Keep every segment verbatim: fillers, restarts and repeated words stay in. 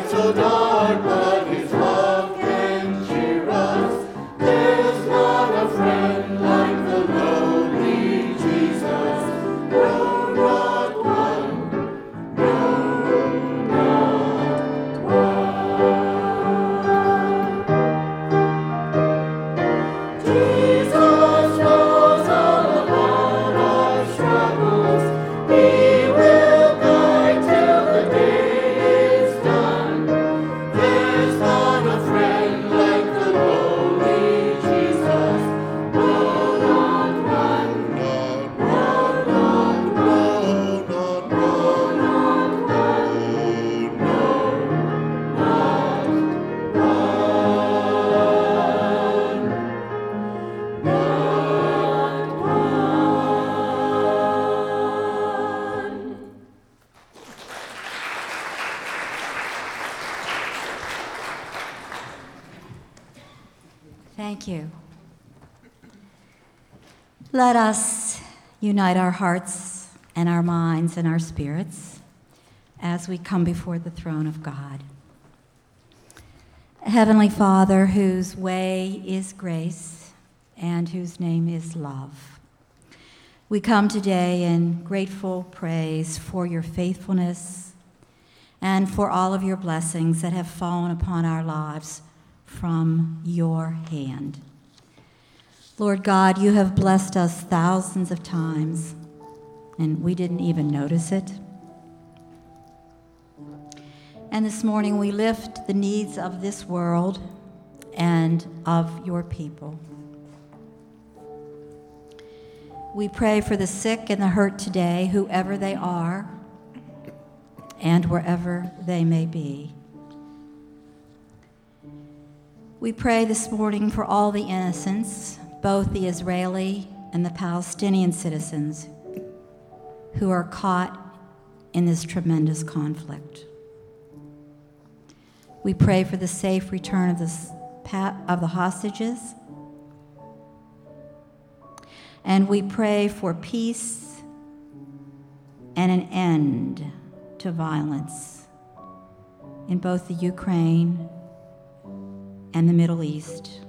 so dark, but his love can cheer us. There's not a friend like the lowly Jesus. No, not one. No, not one. Jesus knows all about our struggles. He will guide till the day is done. There's not a friend like the lowly Jesus. No, not one. Not one. Not one. Not one. Not one. No, not one. Not one. Thank you. Let us unite our hearts and our minds and our spirits as we come before the throne of God. Heavenly Father, whose way is grace and whose name is love, we come today in grateful praise for your faithfulness and for all of your blessings that have fallen upon our lives from your hand. Lord God, you have blessed us thousands of times, and we didn't even notice it. And this morning we lift the needs of this world and of your people. We pray for the sick and the hurt today, whoever they are and wherever they may be. We pray this morning for all the innocents, both the Israeli and the Palestinian citizens who are caught in this tremendous conflict. We pray for the safe return of the, of the hostages. And we pray for peace and an end to violence in both the Ukraine and the Middle East.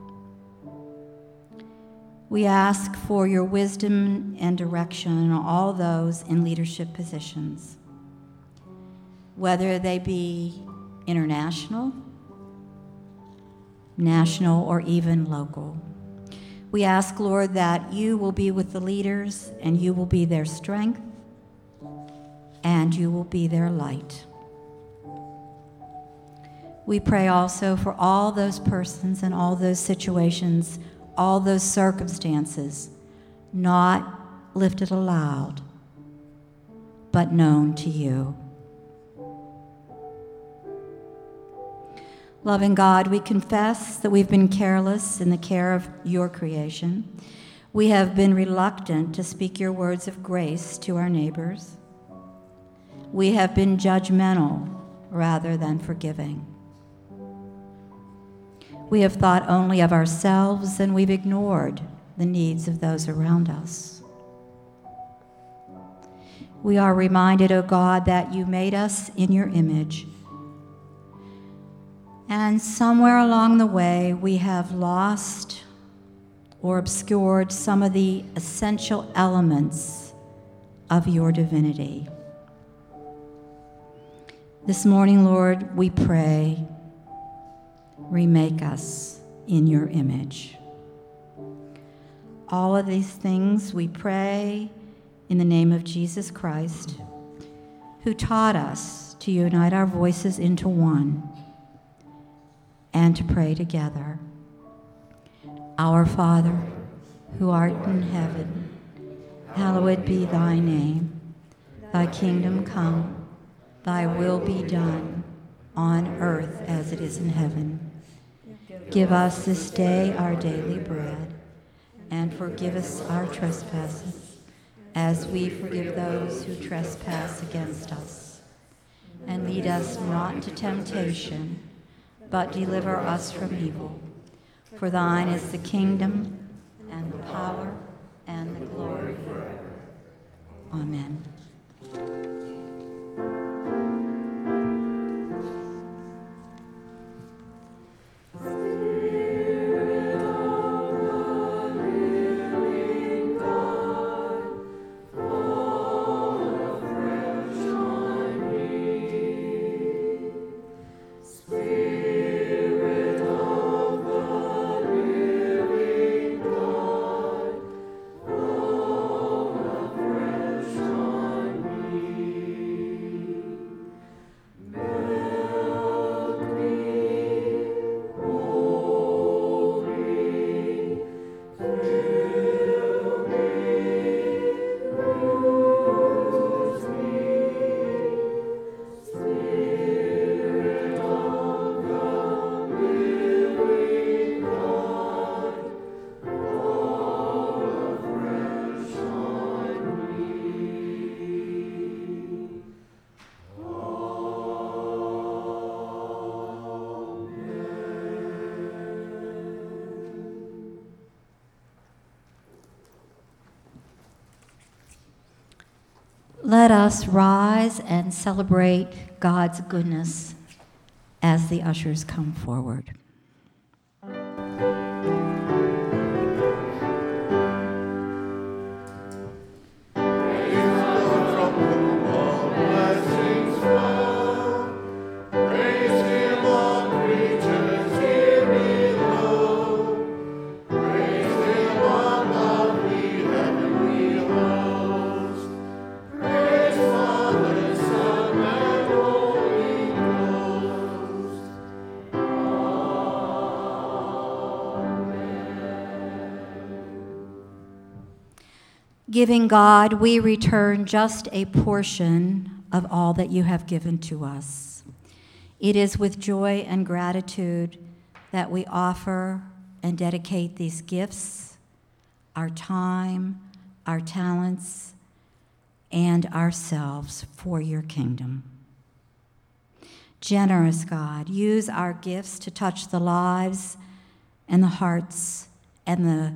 We ask for your wisdom and direction on all those in leadership positions, whether they be international, national, or even local. We ask, Lord, that you will be with the leaders and you will be their strength and you will be their light. We pray also for all those persons and all those situations, all those circumstances not lifted aloud, but known to you. Loving God, we confess that we've been careless in the care of your creation. We have been reluctant to speak your words of grace to our neighbors. We have been judgmental rather than forgiving. We have thought only of ourselves, and we've ignored the needs of those around us. We are reminded, O God, that you made us in your image. And somewhere along the way, we have lost or obscured some of the essential elements of your divinity. This morning, Lord, we pray, remake us in your image. All of these things we pray in the name of Jesus Christ, who taught us to unite our voices into one and to pray together. Our Father, who art in heaven, hallowed be thy name. Thy kingdom come, thy will be done, on earth as it is in heaven. Give us this day our daily bread, and forgive us our trespasses, as we forgive those who trespass against us. And lead us not into temptation, but deliver us from evil. For thine is the kingdom, and the power, and the glory forever. Amen. Let us rise and celebrate God's goodness as the ushers come forward. Giving God, we return just a portion of all that you have given to us. It is with joy and gratitude that we offer and dedicate these gifts, our time, our talents, and ourselves for your kingdom. Generous God, use our gifts to touch the lives and the hearts and the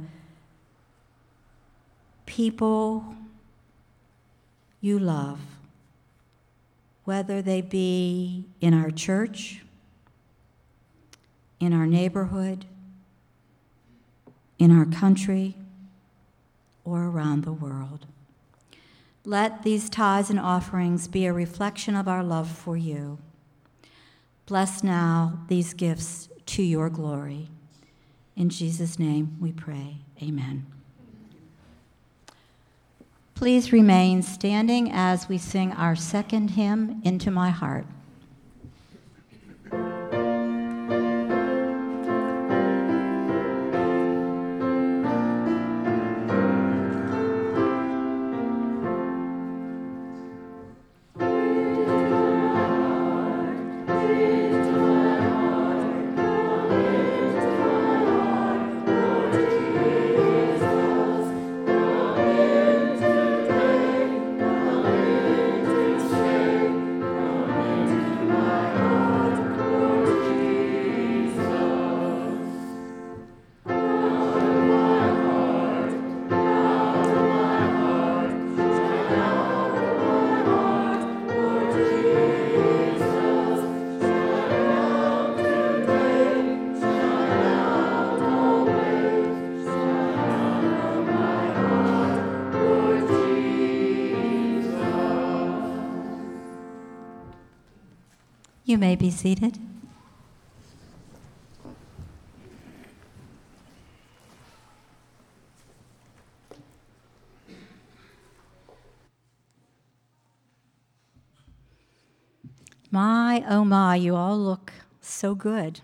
people you love, whether they be in our church, in our neighborhood, in our country, or around the world. Let these tithes and offerings be a reflection of our love for you. Bless now these gifts to your glory. In Jesus' name we pray. Amen. Please remain standing as we sing our second hymn, Into My Heart. You may be seated. My, oh my, you all look so good.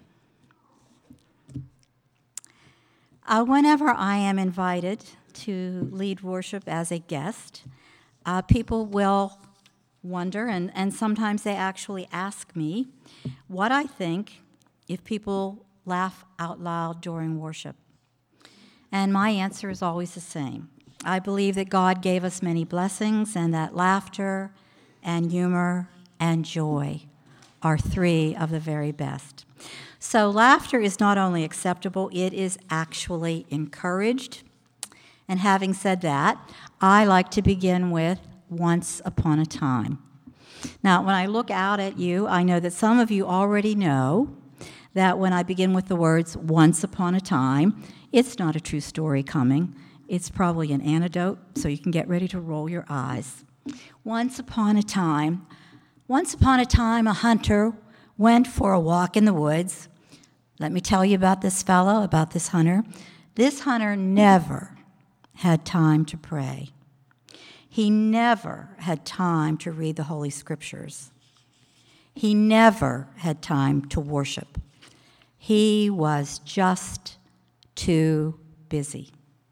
Uh, whenever I am invited to lead worship as a guest, uh, people will wonder, and, and sometimes they actually ask me what I think if people laugh out loud during worship. And my answer is always the same. I believe that God gave us many blessings and that laughter and humor and joy are three of the very best. So laughter is not only acceptable, it is actually encouraged. And having said that, I like to begin with Once Upon a Time. Now, when I look out at you, I know that some of you already know that when I begin with the words Once Upon a Time, it's not a true story coming. It's probably an anecdote, so you can get ready to roll your eyes. Once upon a time, once upon a time, a hunter went for a walk in the woods. Let me tell you about this fellow, about this hunter. This hunter never had time to pray. He never had time to read the Holy Scriptures. He never had time to worship. He was just too busy.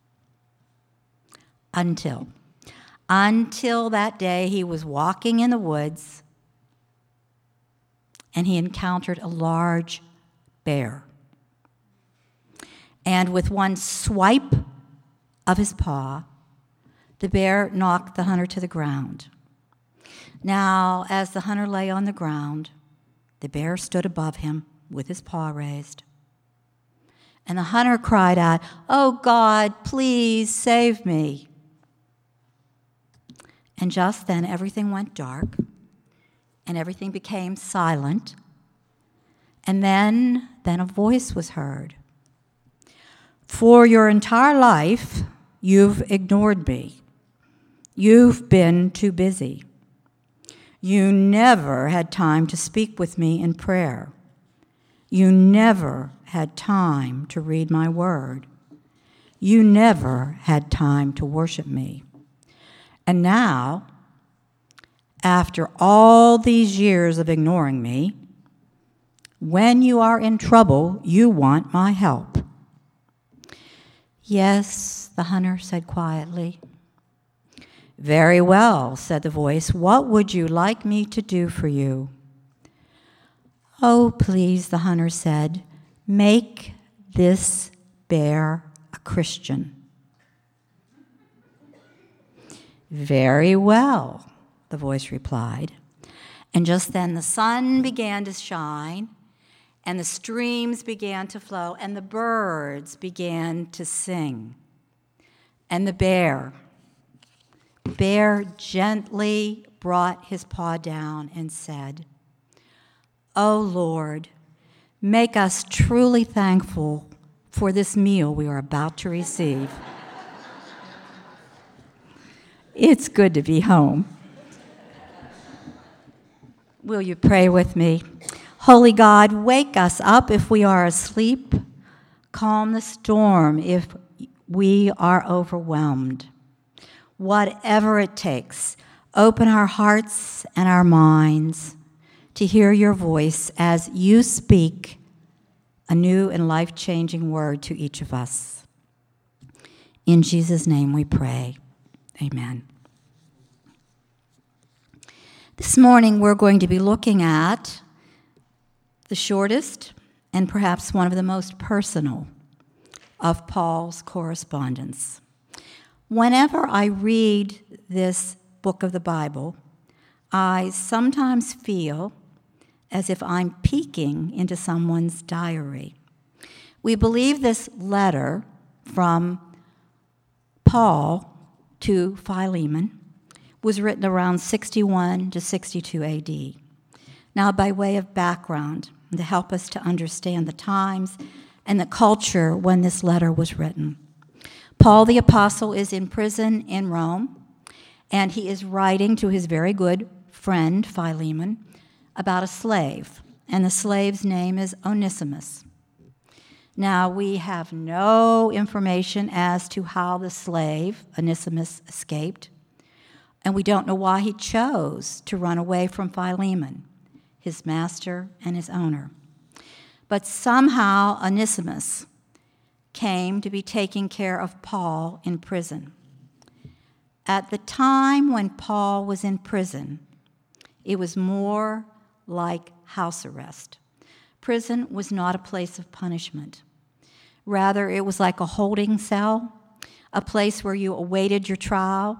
Until, until that day he was walking in the woods and he encountered a large bear. And with one swipe of his paw, the bear knocked the hunter to the ground. Now, as the hunter lay on the ground, the bear stood above him with his paw raised. And the hunter cried out, "Oh God, please save me." And just then everything went dark, and everything became silent. And then, then a voice was heard. For your entire life, you've ignored me. You've been too busy. You never had time to speak with me in prayer. You never had time to read my word. You never had time to worship me. And now, after all these years of ignoring me, when you are in trouble, you want my help. Yes, the hunter said quietly. Very well, said the voice. What would you like me to do for you? Oh, please, the hunter said, make this bear a Christian. Very well, the voice replied. And just then the sun began to shine, and the streams began to flow, and the birds began to sing. And the bear, bear gently brought his paw down and said, "O Lord, make us truly thankful for this meal we are about to receive." It's good to be home. Will you pray with me? Holy God, wake us up if we are asleep. Calm the storm if we are overwhelmed. Whatever it takes, open our hearts and our minds to hear your voice as you speak a new and life-changing word to each of us. In Jesus' name we pray. Amen. This morning we're going to be looking at the shortest and perhaps one of the most personal of Paul's correspondence. Whenever I read this book of the Bible, I sometimes feel as if I'm peeking into someone's diary. We believe this letter from Paul to Philemon was written around sixty-one to sixty-two A D. Now, by way of background, to help us to understand the times and the culture when this letter was written, Paul the Apostle is in prison in Rome, and he is writing to his very good friend Philemon about a slave, and the slave's name is Onesimus. Now, we have no information as to how the slave, Onesimus, escaped, and we don't know why he chose to run away from Philemon, his master and his owner. But somehow Onesimus came to be taking care of Paul in prison. At the time when Paul was in prison, it was more like house arrest. Prison was not a place of punishment. Rather, it was like a holding cell, a place where you awaited your trial.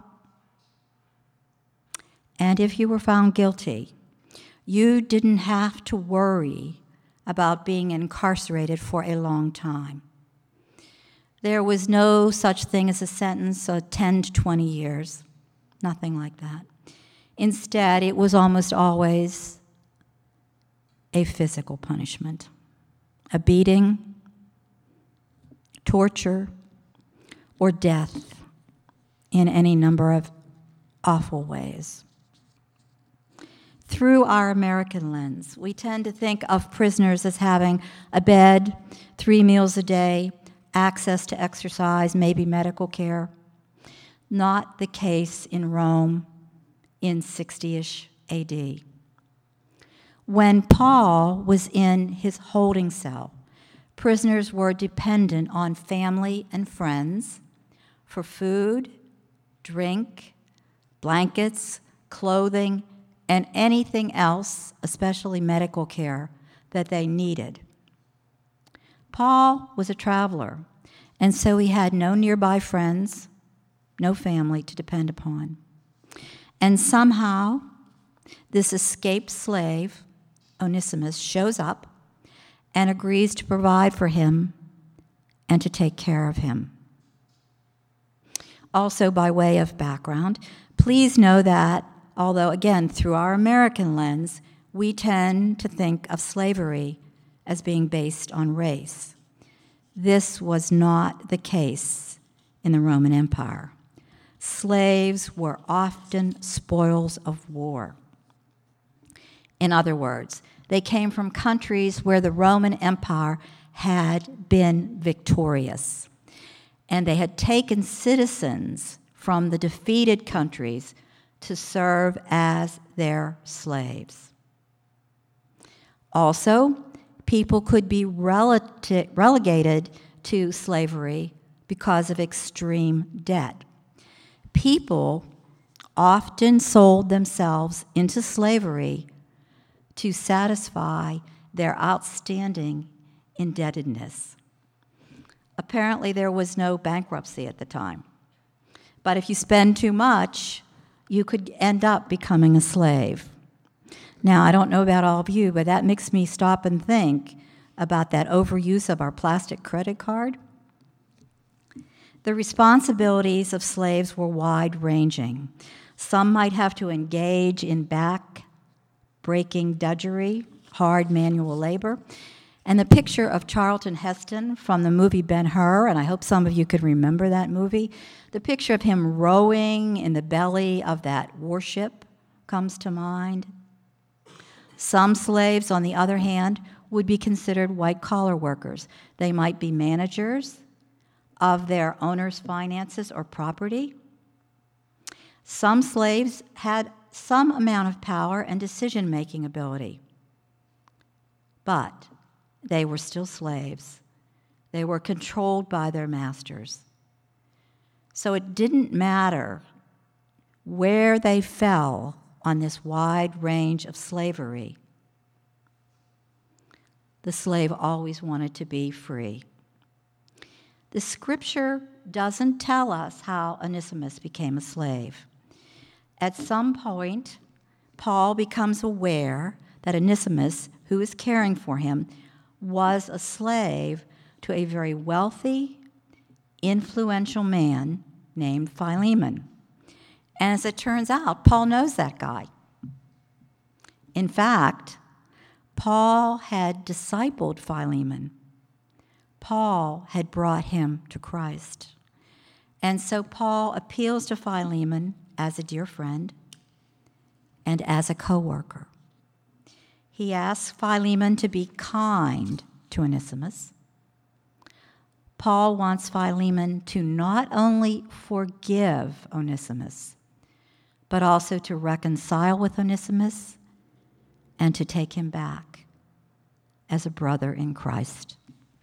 And if you were found guilty, you didn't have to worry about being incarcerated for a long time. There was no such thing as a sentence of ten to twenty years, nothing like that. Instead, it was almost always a physical punishment, a beating, torture, or death in any number of awful ways. Through our American lens, we tend to think of prisoners as having a bed, three meals a day, access to exercise, maybe medical care. Not the case in Rome in sixty-ish A D. When Paul was in his holding cell, prisoners were dependent on family and friends for food, drink, blankets, clothing, and anything else, especially medical care, that they needed. Paul was a traveler, and so he had no nearby friends, no family to depend upon. And somehow, this escaped slave, Onesimus, shows up and agrees to provide for him and to take care of him. Also, by way of background, Please know that, although again, through our American lens, we tend to think of slavery as being based on race. This was not the case in the Roman Empire. Slaves were often spoils of war. In other words, they came from countries where the Roman Empire had been victorious, and they had taken citizens from the defeated countries to serve as their slaves. Also, people could be relati- relegated to slavery because of extreme debt. People often sold themselves into slavery to satisfy their outstanding indebtedness. Apparently, there was no bankruptcy at the time. But if you spend too much, you could end up becoming a slave. Now, I don't know about all of you, but that makes me stop and think about that overuse of our plastic credit card. The responsibilities of slaves were wide-ranging. Some might have to engage in back-breaking drudgery, hard manual labor. And the picture of Charlton Heston from the movie Ben-Hur, and I hope some of you could remember that movie, the picture of him rowing in the belly of that warship comes to mind. Some slaves, on the other hand, would be considered white-collar workers. They might be managers of their owner's finances or property. Some slaves had some amount of power and decision-making ability, but they were still slaves. They were controlled by their masters. So it didn't matter where they fell on this wide range of slavery. The slave always wanted to be free. The scripture doesn't tell us how Onesimus became a slave. At some point, Paul becomes aware that Onesimus, who is caring for him, was a slave to a very wealthy, influential man named Philemon. And as it turns out, Paul knows that guy. In fact, Paul had discipled Philemon. Paul had brought him to Christ. And so Paul appeals to Philemon as a dear friend and as a co-worker. He asks Philemon to be kind to Onesimus. Paul wants Philemon to not only forgive Onesimus, but also to reconcile with Onesimus and to take him back as a brother in Christ.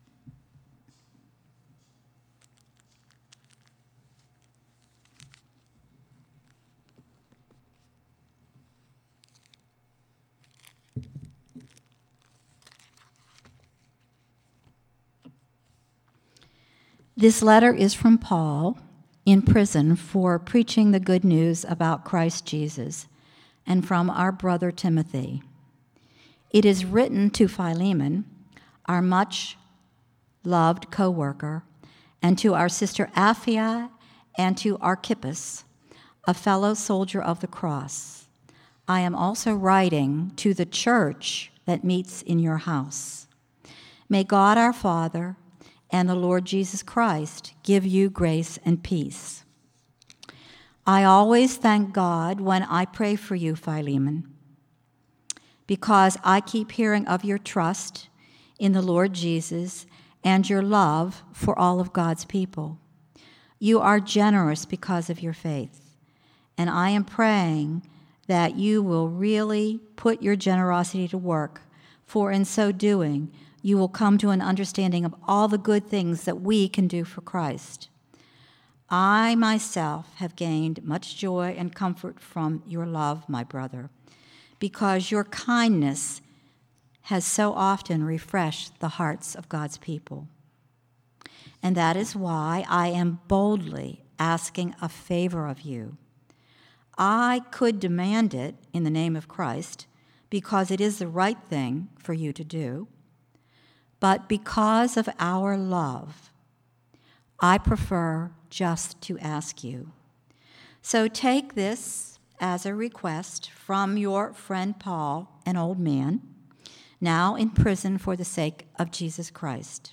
This letter is from Paul in prison for preaching the good news about Christ Jesus, and from our brother Timothy. It is written to Philemon, our much-loved co-worker, and to our sister Apphia and to Archippus, a fellow soldier of the cross. I am also writing to the church that meets in your house. May God our Father and the Lord Jesus Christ give you grace and peace. I always thank God when I pray for you, Philemon, because I keep hearing of your trust in the Lord Jesus and your love for all of God's people. You are generous because of your faith, and I am praying that you will really put your generosity to work, for in so doing, you will come to an understanding of all the good things that we can do for Christ. I myself have gained much joy and comfort from your love, my brother, because your kindness has so often refreshed the hearts of God's people. And that is why I am boldly asking a favor of you. I could demand it in the name of Christ, because it is the right thing for you to do. But because of our love, I prefer just to ask you. So take this as a request from your friend Paul, an old man, now in prison for the sake of Jesus Christ.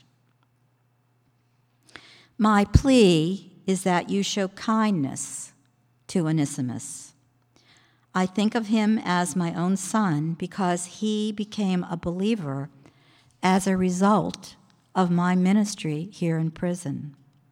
My plea is that you show kindness to Onesimus. I think of him as my own son because he became a believer as a result of my ministry here in prison.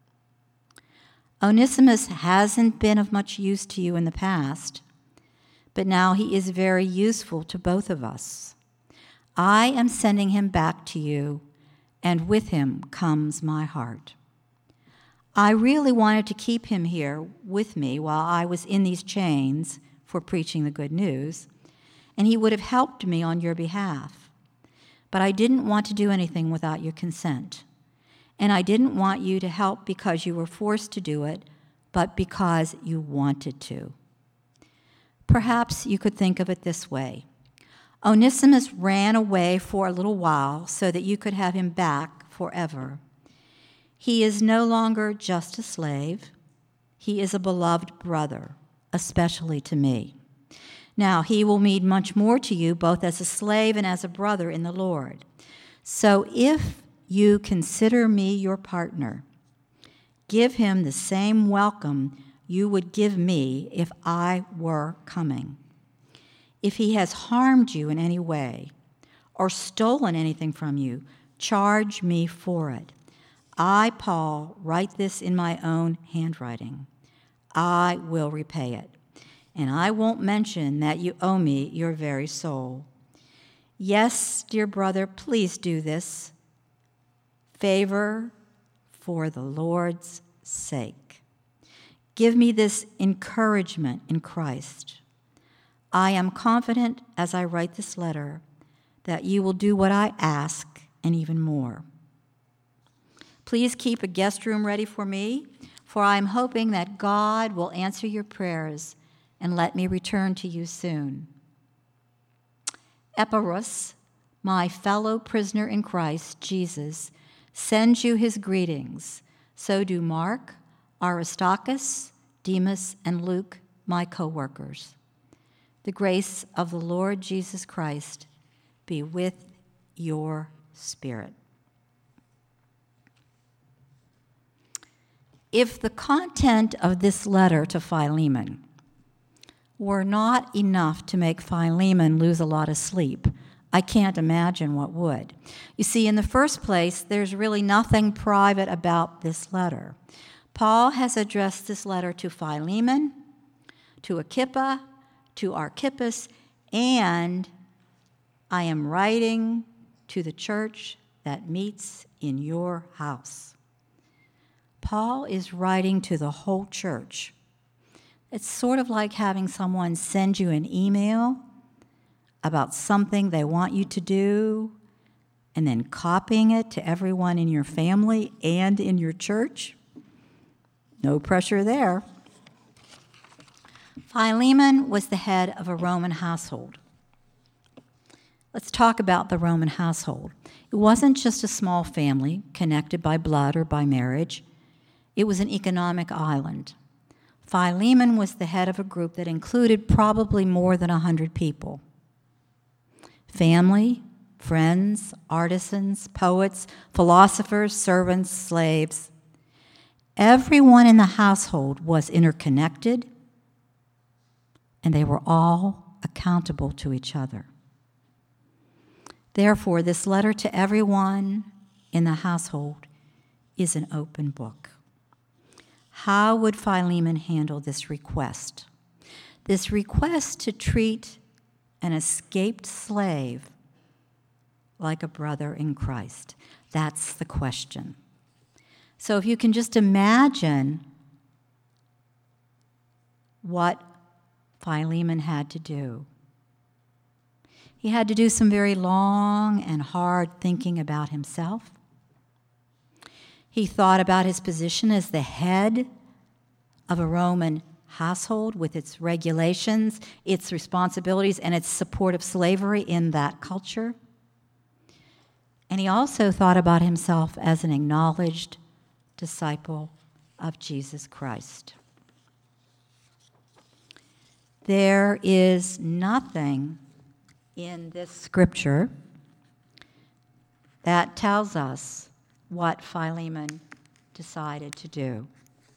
Onesimus hasn't been of much use to you in the past, but now he is very useful to both of us. I am sending him back to you, and with him comes my heart. I really wanted to keep him here with me while I was in these chains for preaching the good news, and he would have helped me on your behalf. But I didn't want to do anything without your consent. And I didn't want you to help because you were forced to do it, but because you wanted to. Perhaps you could think of it this way. Onesimus ran away for a little while so that you could have him back forever. He is no longer just a slave. He is a beloved brother, especially to me. Now, he will mean much more to you, both as a slave and as a brother in the Lord. So if you consider me your partner, give him the same welcome you would give me if I were coming. If he has harmed you in any way or stolen anything from you, charge me for it. I, Paul, write this in my own handwriting. I will repay it. And I won't mention that you owe me your very soul. Yes, dear brother, please do this. Favor for the Lord's sake. Give me this encouragement in Christ. I am confident as I write this letter that you will do what I ask and even more. Please keep a guest room ready for me, for I am hoping that God will answer your prayers and let me return to you soon. Epaphras, my fellow prisoner in Christ Jesus, sends you his greetings. So do Mark, Aristarchus, Demas, and Luke, my co-workers. The grace of the Lord Jesus Christ be with your spirit. If the content of this letter to Philemon were not enough to make Philemon lose a lot of sleep, I can't imagine what would. You see, in the first place, there's really nothing private about this letter. Paul has addressed this letter to Philemon, to Agrippa, to Archippus, and I am writing to the church that meets in your house. Paul is writing to the whole church. It's sort of like having someone send you an email about something they want you to do, and then copying it to everyone in your family and in your church. No pressure there. Philemon was the head of a Roman household. Let's talk about the Roman household. It wasn't just a small family connected by blood or by marriage. It was an economic island. Philemon was the head of a group that included probably more than one hundred people. Family, friends, artisans, poets, philosophers, servants, slaves. Everyone in the household was interconnected, and they were all accountable to each other. Therefore, this letter to everyone in the household is an open book. How would Philemon handle this request? This request to treat an escaped slave like a brother in Christ. That's the question. So if you can just imagine what Philemon had to do. He had to do some very long and hard thinking about himself. He thought about his position as the head of a Roman household with its regulations, its responsibilities, and its support of slavery in that culture. And he also thought about himself as an acknowledged disciple of Jesus Christ. There is nothing in this scripture that tells us what Philemon decided to do.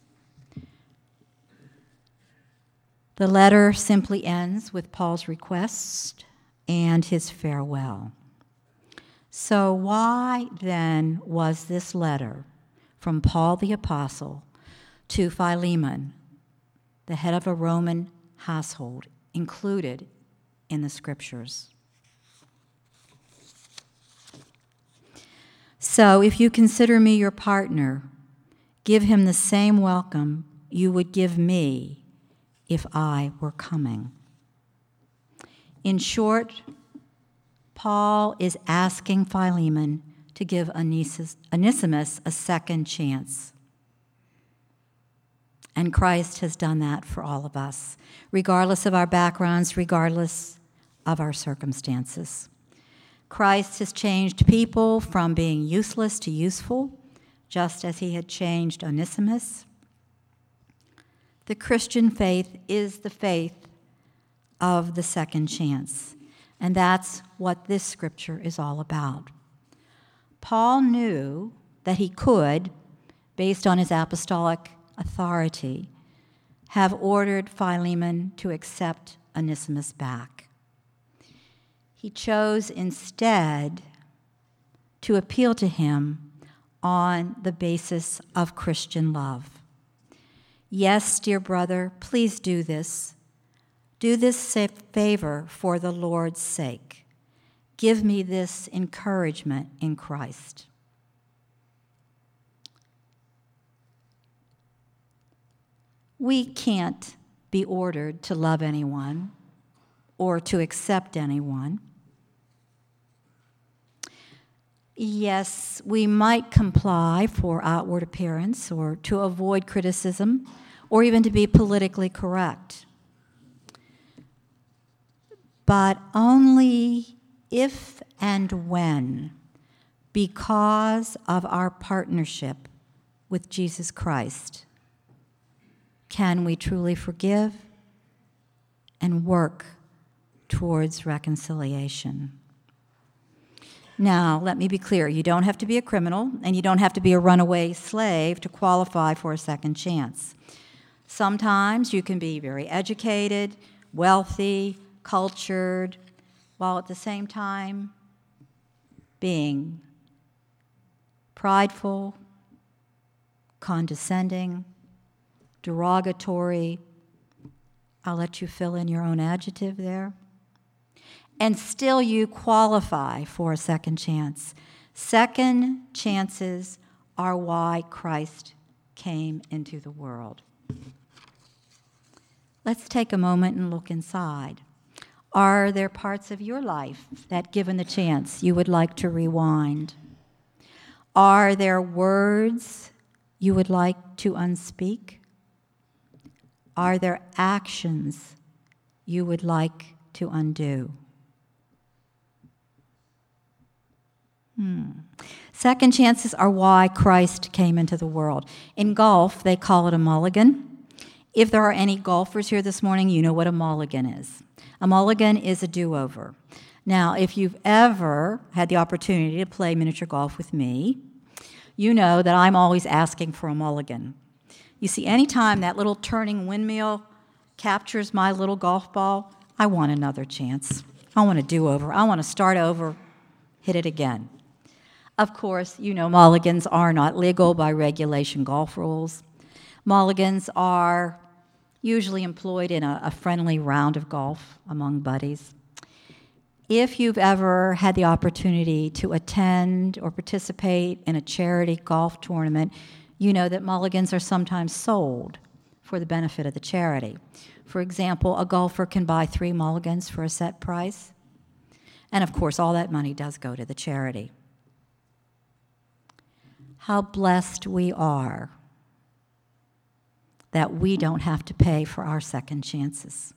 The letter simply ends with Paul's request and his farewell. So why then was this letter from Paul the Apostle to Philemon, the head of a Roman household, included in the scriptures? So if you consider me your partner, give him the same welcome you would give me if I were coming. In short, Paul is asking Philemon to give Onesimus a second chance. And Christ has done that for all of us, regardless of our backgrounds, regardless of our circumstances. Christ has changed people from being useless to useful, just as he had changed Onesimus. The Christian faith is the faith of the second chance, and that's what this scripture is all about. Paul knew that he could, based on his apostolic authority, have ordered Philemon to accept Onesimus back. He chose instead to appeal to him on the basis of Christian love. Yes, dear brother, please do this. Do this favor for the Lord's sake. Give me this encouragement in Christ. We can't be ordered to love anyone or to accept anyone. Yes, we might comply for outward appearance or to avoid criticism or even to be politically correct. But only if and when, because of our partnership with Jesus Christ, can we truly forgive and work towards reconciliation. Now, let me be clear. You don't have to be a criminal, and you don't have to be a runaway slave to qualify for a second chance. Sometimes you can be very educated, wealthy, cultured, while at the same time being prideful, condescending, derogatory. I'll let you fill in your own adjective there. And still you qualify for a second chance. Second chances are why Christ came into the world. Let's take a moment and look inside. Are there parts of your life that, given the chance, you would like to rewind? Are there words you would like to unspeak? Are there actions you would like to undo? Hmm. Second chances are why Christ came into the world. In golf, they call it a mulligan. If there are any golfers here this morning, you know what a mulligan is. A mulligan is a do-over. Now, if you've ever had the opportunity to play miniature golf with me, you know that I'm always asking for a mulligan. You see, anytime that little turning windmill captures my little golf ball, I want another chance. I want a do-over. I want to start over, hit it again. Of course, you know mulligans are not legal by regulation golf rules. Mulligans are usually employed in a, a friendly round of golf among buddies. If you've ever had the opportunity to attend or participate in a charity golf tournament, you know that mulligans are sometimes sold for the benefit of the charity. For example, a golfer can buy three mulligans for a set price, and of course, all that money does go to the charity. How blessed we are that we don't have to pay for our second chances.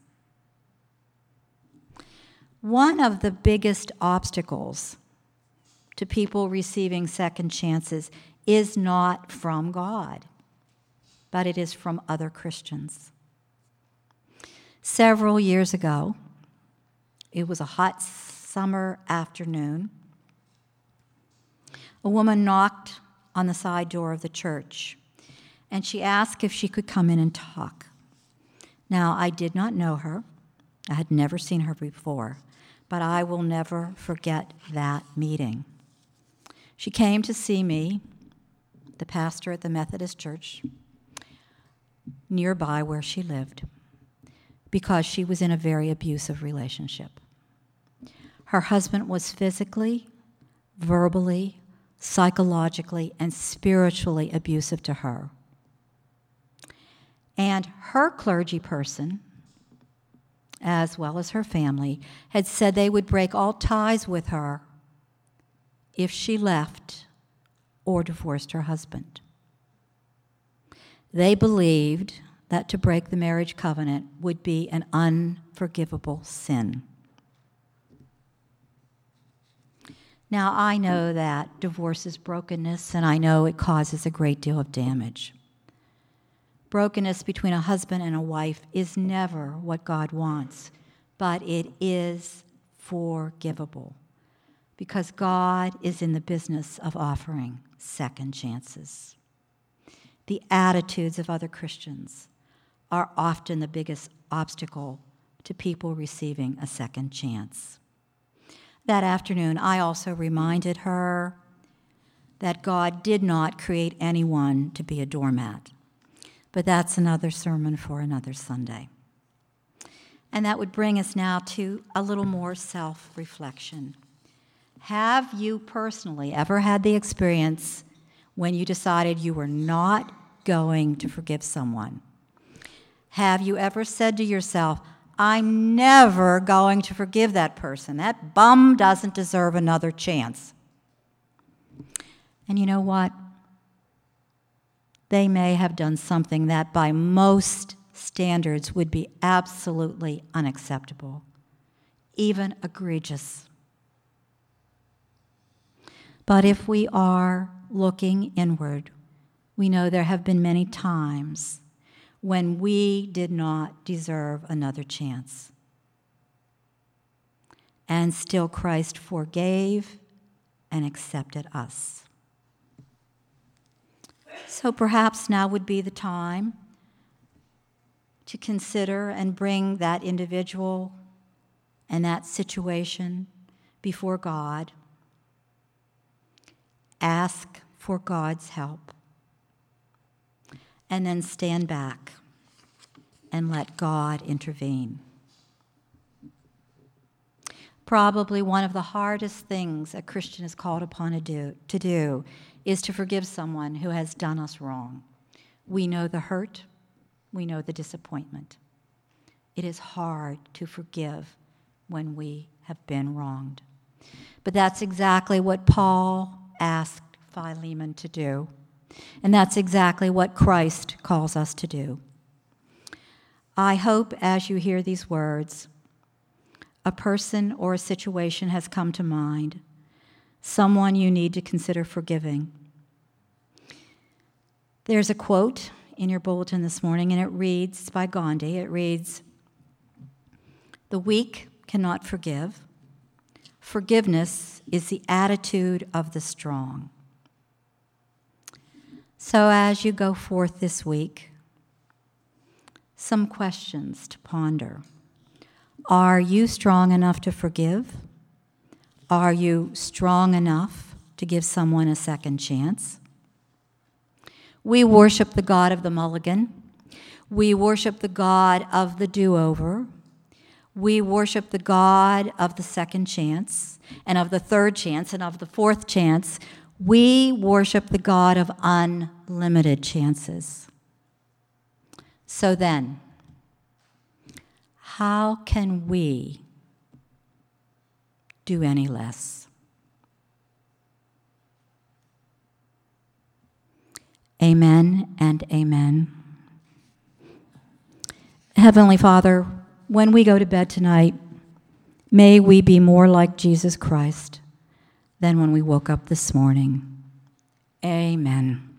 One of the biggest obstacles to people receiving second chances is not from God, but it is from other Christians. Several years ago, it was a hot summer afternoon. A woman knocked on the side door of the church, and she asked if she could come in and talk. Now, I did not know her. I had never seen her before, but I will never forget that meeting. She came to see me, the pastor at the Methodist Church, nearby where she lived, because she was in a very abusive relationship. Her husband was physically, verbally, psychologically, and spiritually abusive to her. And her clergy person, as well as her family, had said they would break all ties with her if she left or divorced her husband. They believed that to break the marriage covenant would be an unforgivable sin. Now, I know that divorce is brokenness, and I know it causes a great deal of damage. Brokenness between a husband and a wife is never what God wants, but it is forgivable because God is in the business of offering second chances. The attitudes of other Christians are often the biggest obstacle to people receiving a second chance. That afternoon, I also reminded her that God did not create anyone to be a doormat. But that's another sermon for another Sunday. And that would bring us now to a little more self-reflection. Have you personally ever had the experience when you decided you were not going to forgive someone? Have you ever said to yourself, I'm never going to forgive that person. That bum doesn't deserve another chance. And you know what? They may have done something that by most standards would be absolutely unacceptable, even egregious. But if we are looking inward, we know there have been many times when we did not deserve another chance. And still Christ forgave and accepted us. So perhaps now would be the time to consider and bring that individual and that situation before God. Ask for God's help. And then stand back and let God intervene. Probably one of the hardest things a Christian is called upon to do, to do is to forgive someone who has done us wrong. We know the hurt. We know the disappointment. It is hard to forgive when we have been wronged. But that's exactly what Paul asked Philemon to do. And that's exactly what Christ calls us to do. I hope as you hear these words, a person or a situation has come to mind, someone you need to consider forgiving. There's a quote in your bulletin this morning, and it reads, it's by Gandhi, it reads, "The weak cannot forgive. Forgiveness is the attitude of the strong." So as you go forth this week, some questions to ponder. Are you strong enough to forgive? Are you strong enough to give someone a second chance? We worship the God of the mulligan. We worship the God of the do-over. We worship the God of the second chance, and of the third chance, and of the fourth chance. We worship the God of unlimited chances. So then, how can we do any less? Amen and amen. Heavenly Father, when we go to bed tonight, may we be more like Jesus Christ than when we woke up this morning. Amen.